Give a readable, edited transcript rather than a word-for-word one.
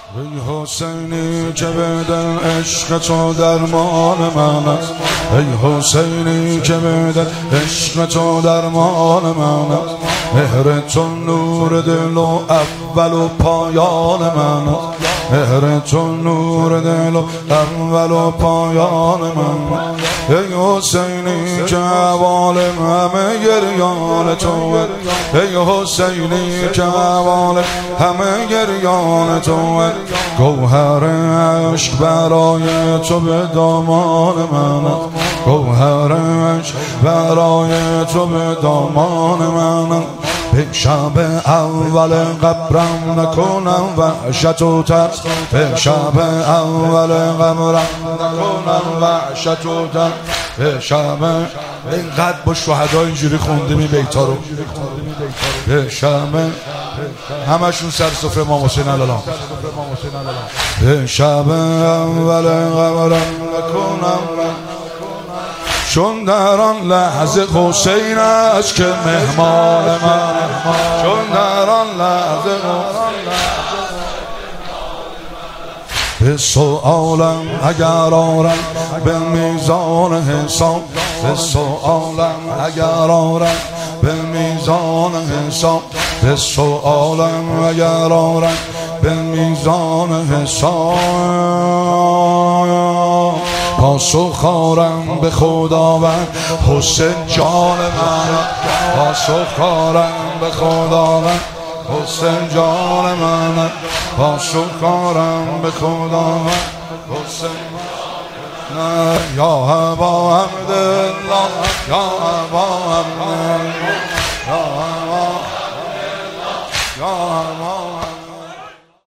ای حسینی که به دل عشق تو درمان من است، ای حسینی که به دل عشق تو درمان من است، مهر تو نور دل و اول و پایان من است، مهر تو نور دل و اول و پایان من است. ای حسینی که احوال همه گریان تو، ای حسینی که احوال همه گریان تو، گوهر عشق برای تو به دامان من است، گوهر عشق برای تو به دامان من است. به شب اول قبرم نکنم وحشت و ترس، به شب اول قبرم نکنم وحشت و ترس، به شب اینقدر با شهدا اینجوری خوندیم این بیتا رو، به شب همشون سر سفره امام حسین علی‌السلام، به شب اول قبرم نکنم چون در آن لحظه حسین است که مهمان من، چون در آن لحظه به سؤالم اگر آرم به میزان حساب، به سؤالم اگر آرم به میزان حساب، به سؤالم اگر آرم به میزان حساب، پاسخ آرم به خداوند حسین جان من، پاسخ آرم به خداوند حسین جان من، پاسخ آرم به خداوند حسین جان. یا ابا عبدالله، یا ابا عبدالله، یا ابا عبدالله، یا ابا